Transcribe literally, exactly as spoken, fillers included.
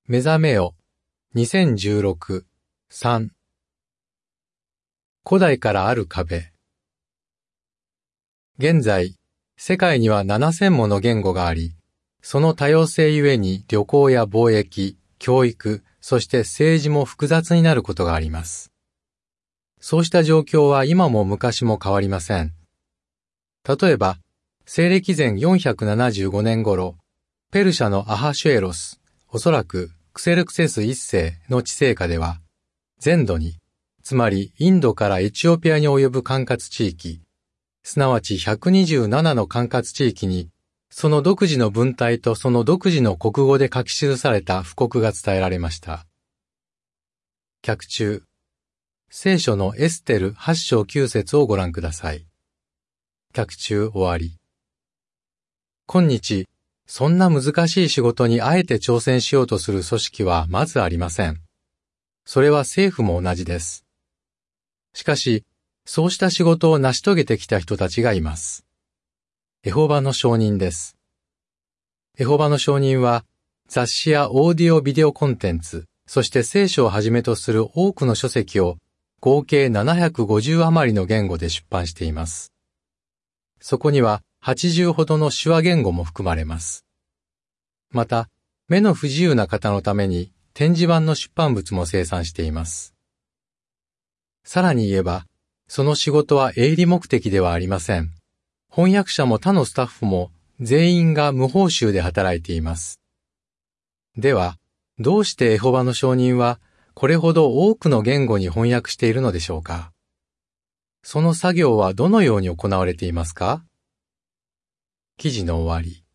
目覚めよ。にせんじゅうろく、さん。古代からある壁。現在、世界にはななせんもの言語があり、その多様性ゆえに旅行や貿易、教育、そして政治も複雑になることがあります。そうした状況は今も昔も変わりません。例えば、西暦前よんひゃくななじゅうごねん頃、ペルシャのアハシュエロス、おそらくクセルクセス一世の治世下では、全土に、つまりインドからエチオピアに及ぶ管轄地域、すなわちひゃくにじゅうななの管轄地域に、その独自の文体とその独自の国語で書き記された布告が伝えられました。脚注。聖書のエステルはち章きゅう節をご覧ください。脚注終わり。今日、そんな難しい仕事にあえて挑戦しようとする組織はまずありません。それは政府も同じです。しかし、そうした仕事を成し遂げてきた人たちがいます。エホバの証人です。エホバの証人は、雑誌やオーディオビデオコンテンツ、そして聖書をはじめとする多くの書籍を合計ななひゃくごじゅう余りの言語で出版しています。そこにははちじゅうほどの手話言語も含まれます。また、目の不自由な方のために展示版の出版物も生産しています。さらに言えば、その仕事は営利目的ではありません。翻訳者も他のスタッフも全員が無報酬で働いています。では、どうしてエホバの証人はこれほど多くの言語に翻訳しているのでしょうか？その作業はどのように行われていますか？記事の終わり。